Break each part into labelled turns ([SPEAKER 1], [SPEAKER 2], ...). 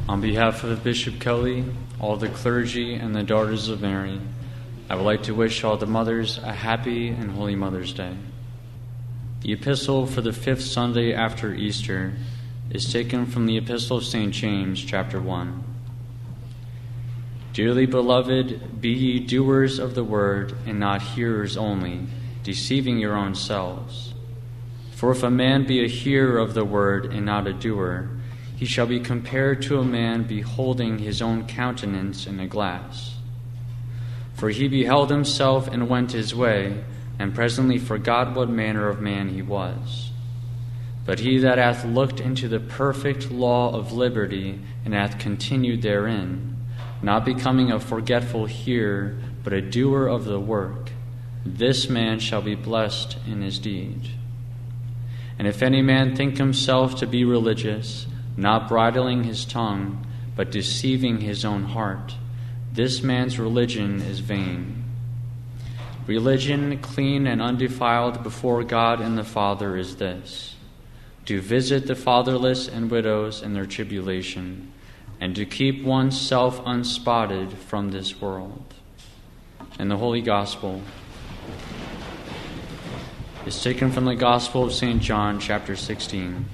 [SPEAKER 1] On behalf of Bishop Kelly, all the clergy, and the Daughters of Mary, I would like to wish all the mothers a happy and holy Mother's Day. The epistle for the fifth Sunday after Easter is taken from the Epistle of St. James, chapter 1. Dearly beloved, be ye doers of the word, and not hearers only, deceiving your own selves. For if a man be a hearer of the word and not a doer, he shall be compared to a man beholding his own countenance in a glass. For he beheld himself and went his way, and presently forgot what manner of man he was. But he that hath looked into the perfect law of liberty, and hath continued therein, not becoming a forgetful hearer, but a doer of the work, this man shall be blessed in his deed. And if any man think himself to be religious, not bridling his tongue, but deceiving his own heart, this man's religion is vain. Religion, clean and undefiled before God and the Father, is this: to visit the fatherless and widows in their tribulation, and to keep oneself unspotted from this world. And the Holy Gospel is taken from the Gospel of St. John, chapter 16.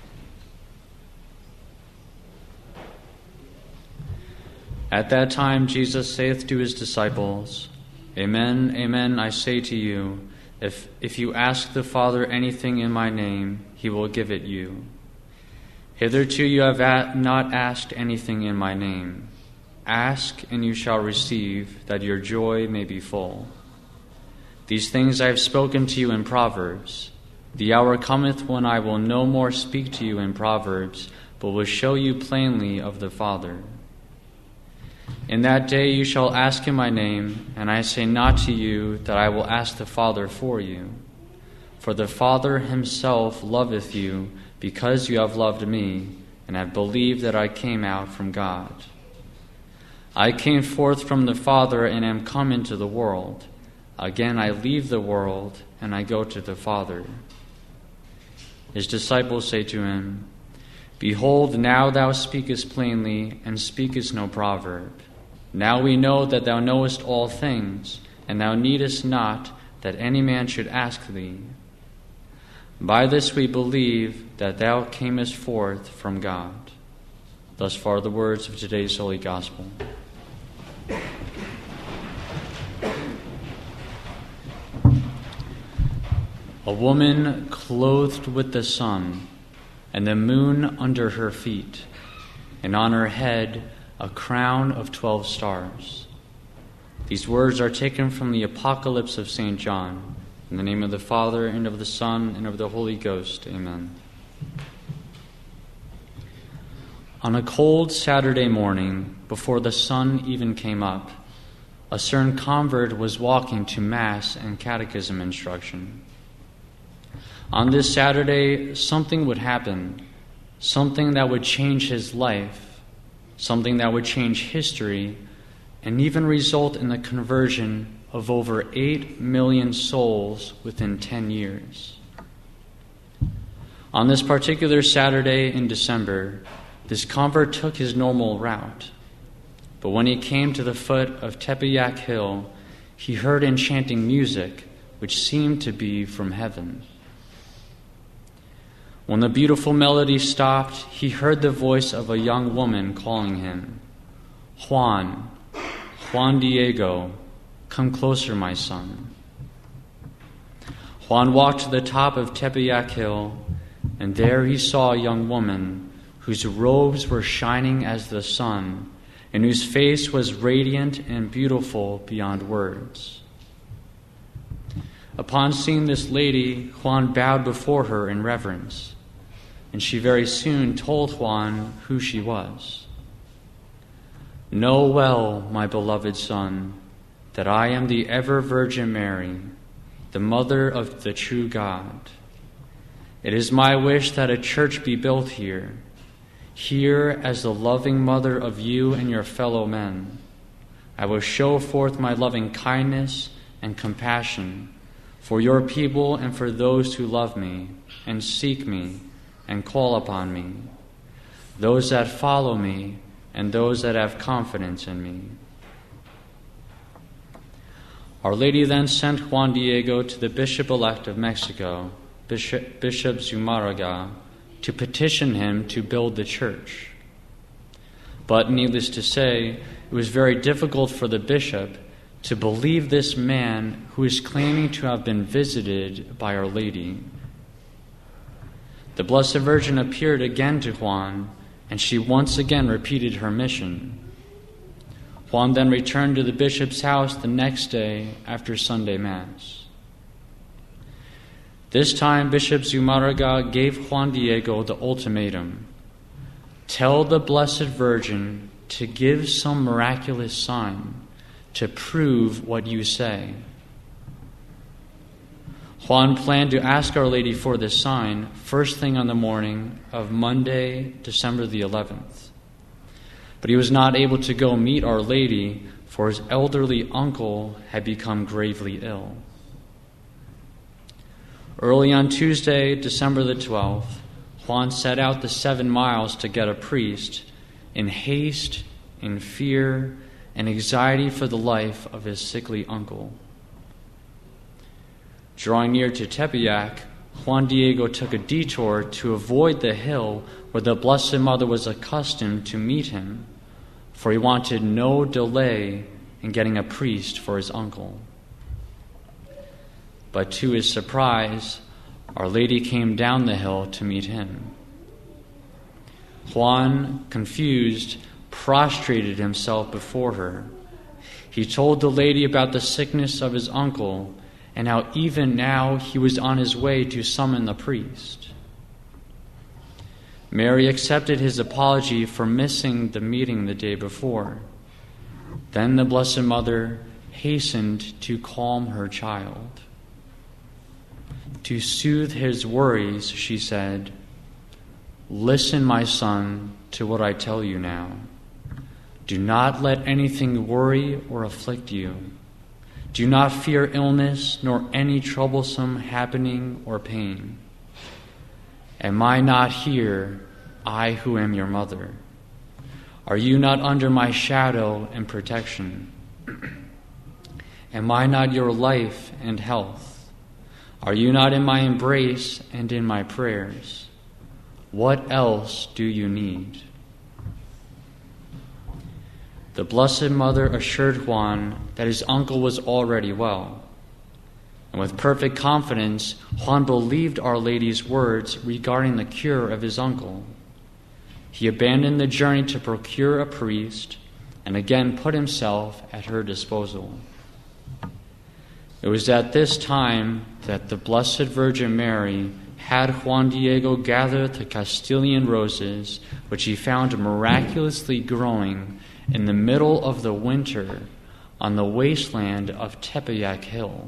[SPEAKER 1] At that time Jesus saith to his disciples, Amen, amen, I say to you, if you ask the Father anything in my name, he will give it you. Hitherto you have not asked anything in my name. Ask, and you shall receive, that your joy may be full. These things I have spoken to you in Proverbs. The hour cometh when I will no more speak to you in Proverbs, but will show you plainly of the Father. In that day you shall ask in my name, and I say not to you that I will ask the Father for you. For the Father himself loveth you, because you have loved me, and have believed that I came out from God. I came forth from the Father, and am come into the world. Again I leave the world, and I go to the Father. His disciples say to him, Behold, now thou speakest plainly, and speakest no proverb. Now we know that thou knowest all things, and thou needest not that any man should ask thee. By this we believe that thou camest forth from God. Thus far the words of today's Holy Gospel. A woman clothed with the sun, and the moon under her feet, and on her head a crown of 12 stars. These words are taken from the Apocalypse of St. John. In the name of the Father, and of the Son, and of the Holy Ghost. Amen. On a cold Saturday morning, before the sun even came up, a certain convert was walking to Mass and catechism instruction. On this Saturday, something would happen, something that would change his life, something that would change history, and even result in the conversion of over 8 million souls within 10 years. On this particular Saturday in December, this convert took his normal route. But when he came to the foot of Tepeyac Hill, he heard enchanting music, which seemed to be from heaven. When the beautiful melody stopped, he heard the voice of a young woman calling him, Juan Diego, come closer, my son. Juan walked to the top of Tepeyac Hill, and there he saw a young woman whose robes were shining as the sun, and whose face was radiant and beautiful beyond words. Upon seeing this lady, Juan bowed before her in reverence, and she very soon told Juan who she was. Know well, my beloved son, that I am the ever-Virgin Mary, the mother of the true God. It is my wish that a church be built here as the loving mother of you and your fellow men. I will show forth my loving kindness and compassion for your people and for those who love me and seek me and call upon me, those that follow me and those that have confidence in me. Our Lady then sent Juan Diego to the Bishop-elect of Mexico, Bishop Zumárraga, to petition him to build the church. But needless to say, it was very difficult for the bishop to believe this man who is claiming to have been visited by Our Lady. The Blessed Virgin appeared again to Juan, and she once again repeated her mission. Juan then returned to the bishop's house the next day after Sunday Mass. This time, Bishop Zumárraga gave Juan Diego the ultimatum: tell the Blessed Virgin to give some miraculous sign to prove what you say. Juan planned to ask Our Lady for this sign first thing on the morning of Monday, December the 11th. But he was not able to go meet Our Lady, for his elderly uncle had become gravely ill. Early on Tuesday, December the 12th, Juan set out the 7 miles to get a priest, in haste, in fear, and anxiety for the life of his sickly uncle. Drawing near to Tepeyac, Juan Diego took a detour to avoid the hill where the Blessed Mother was accustomed to meet him, for he wanted no delay in getting a priest for his uncle. But to his surprise, Our Lady came down the hill to meet him. Juan, confused, prostrated himself before her. He told the lady about the sickness of his uncle and how even now he was on his way to summon the priest. Mary accepted his apology for missing the meeting the day before. Then the Blessed Mother hastened to calm her child. To soothe his worries, she said, "Listen, my son, to what I tell you now. Do not let anything worry or afflict you. Do not fear illness nor any troublesome happening or pain. Am I not here, I who am your mother? Are you not under my shadow and protection? Am I not your life and health? Are you not in my embrace and in my prayers? What else do you need?" The Blessed Mother assured Juan that his uncle was already well. And with perfect confidence, Juan believed Our Lady's words regarding the cure of his uncle. He abandoned the journey to procure a priest and again put himself at her disposal. It was at this time that the Blessed Virgin Mary had Juan Diego gather the Castilian roses, which he found miraculously growing in the middle of the winter on the wasteland of Tepeyac Hill.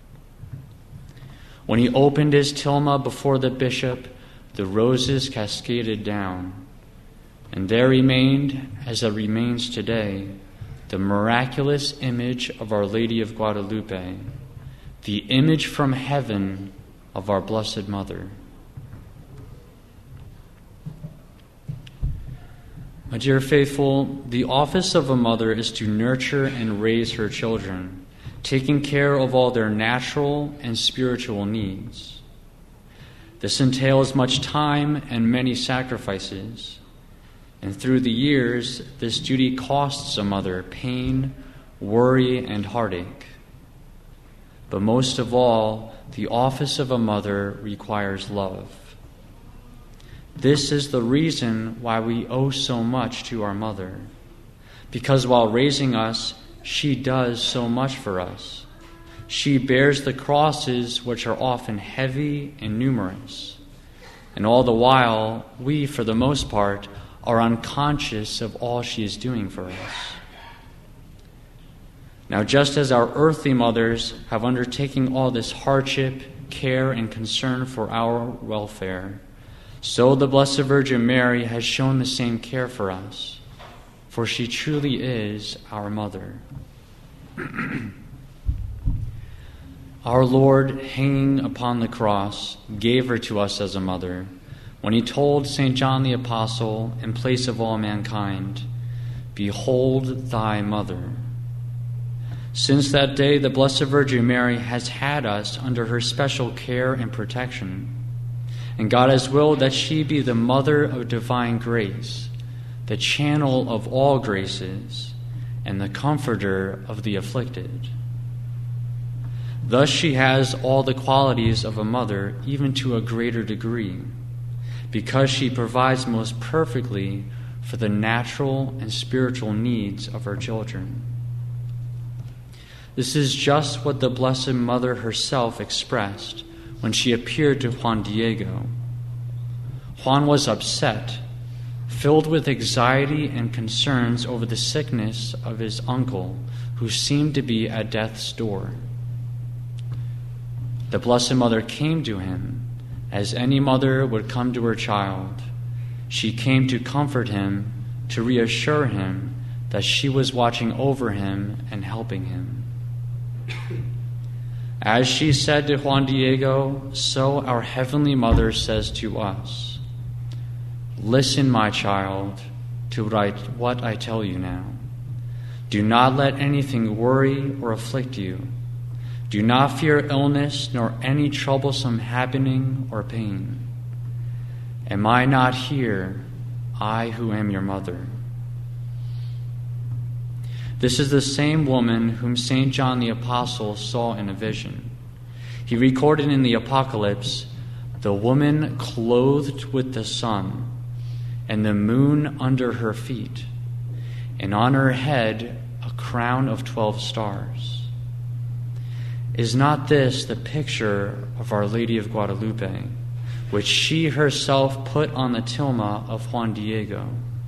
[SPEAKER 1] When he opened his tilma before the bishop, the roses cascaded down, and there remained, as it remains today, the miraculous image of Our Lady of Guadalupe, the image from heaven of our Blessed Mother. My dear faithful, the office of a mother is to nurture and raise her children, taking care of all their natural and spiritual needs. This entails much time and many sacrifices, and through the years, this duty costs a mother pain, worry, and heartache. But most of all, the office of a mother requires love. This is the reason why we owe so much to our mother, because while raising us, she does so much for us. She bears the crosses which are often heavy and numerous, and all the while, we, for the most part, are unconscious of all she is doing for us. Now, just as our earthly mothers have undertaken all this hardship, care, and concern for our welfare, so the Blessed Virgin Mary has shown the same care for us, for she truly is our mother. Our Lord, hanging upon the cross, gave her to us as a mother when he told St. John the Apostle, in place of all mankind, Behold thy mother. Since that day, the Blessed Virgin Mary has had us under her special care and protection, and God has willed that she be the mother of divine grace, the channel of all graces, and the comforter of the afflicted. Thus she has all the qualities of a mother, even to a greater degree, because she provides most perfectly for the natural and spiritual needs of her children. This is just what the Blessed Mother herself expressed when she appeared to Juan Diego. Juan was upset, filled with anxiety and concerns over the sickness of his uncle, who seemed to be at death's door. The Blessed Mother came to him, as any mother would come to her child. She came to comfort him, to reassure him that she was watching over him and helping him. As she said to Juan Diego, so our Heavenly Mother says to us, "Listen, my child, to what I tell you now. Do not let anything worry or afflict you. Do not fear illness nor any troublesome happening or pain. Am I not here, I who am your mother?" This is the same woman whom St. John the Apostle saw in a vision. He recorded in the Apocalypse, "The woman clothed with the sun, and the moon under her feet, and on her head a crown of 12 stars." Is not this the picture of Our Lady of Guadalupe, which she herself put on the tilma of Juan Diego?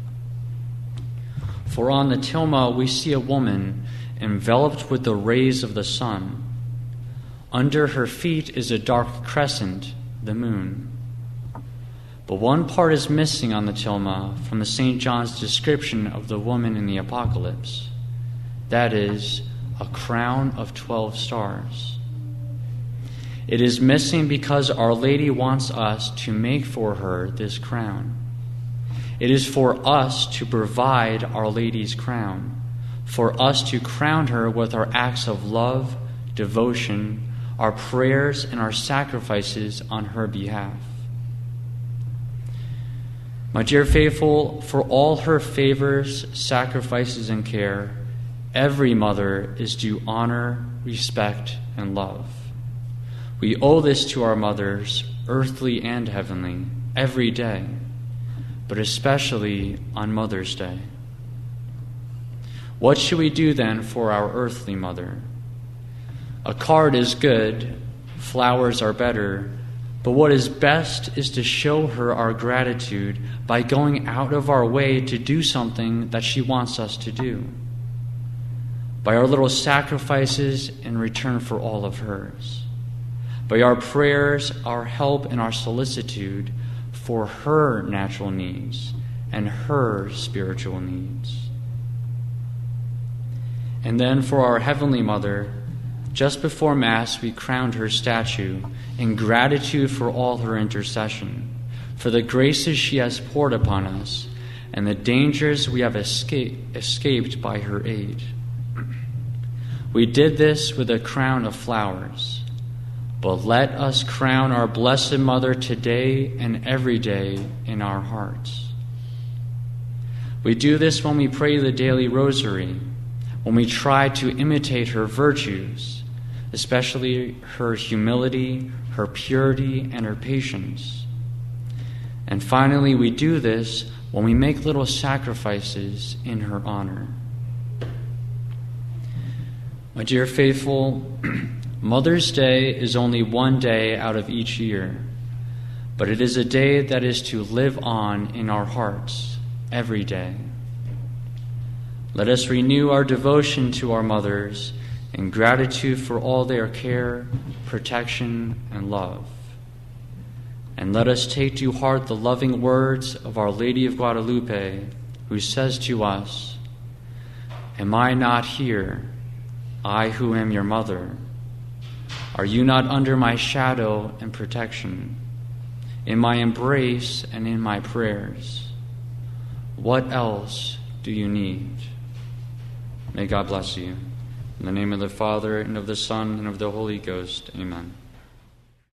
[SPEAKER 1] For on the tilma we see a woman enveloped with the rays of the sun. Under her feet is a dark crescent, the moon. But one part is missing on the tilma from the St. John's description of the woman in the Apocalypse. That is, a crown of 12 stars. It is missing because Our Lady wants us to make for her this crown. It is for us to provide Our Lady's crown, for us to crown her with our acts of love, devotion, our prayers, and our sacrifices on her behalf. My dear faithful, for all her favors, sacrifices, and care, every mother is due honor, respect, and love. We owe this to our mothers, earthly and heavenly, every day, but especially on Mother's Day. What should we do then for our earthly mother? A card is good, flowers are better, but what is best is to show her our gratitude by going out of our way to do something that she wants us to do, by our little sacrifices in return for all of hers, by our prayers, our help, and our solicitude for her natural needs and her spiritual needs. And then for our Heavenly Mother, just before Mass we crowned her statue in gratitude for all her intercession, for the graces she has poured upon us and the dangers we have escaped by her aid. We did this with a crown of flowers. But let us crown our Blessed Mother today and every day in our hearts. We do this when we pray the daily rosary, when we try to imitate her virtues, especially her humility, her purity, and her patience. And finally, we do this when we make little sacrifices in her honor. My dear faithful, Mother's Day is only one day out of each year, but it is a day that is to live on in our hearts every day. Let us renew our devotion to our mothers in gratitude for all their care, protection, and love. And let us take to heart the loving words of Our Lady of Guadalupe, who says to us, "Am I not here, I who am your mother? Are you not under my shadow and protection, in my embrace and in my prayers? What else do you need? May God bless you. In the name of the Father, and of the Son, and of the Holy Ghost. Amen.